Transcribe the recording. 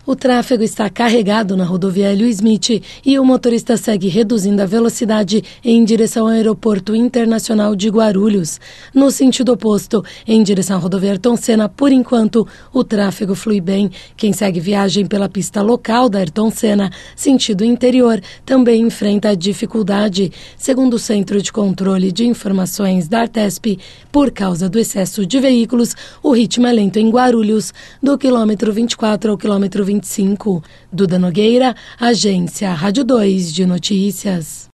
O tráfego está carregado na rodovia Hélio Smith e o motorista segue reduzindo a velocidade em direção ao Aeroporto Internacional de Guarulhos. No sentido oposto, em direção à rodovia Ayrton Senna, por enquanto, o tráfego flui bem. Quem segue viagem pela pista local da Ayrton Senna, sentido interior, também enfrenta dificuldade. Segundo o Centro de Controle de Informações da Artesp, por causa do excesso de veículos, o ritmo é lento em Guarulhos, do quilômetro 24 ao quilômetro 25. Duda Nogueira, Agência Rádio 2 de Notícias.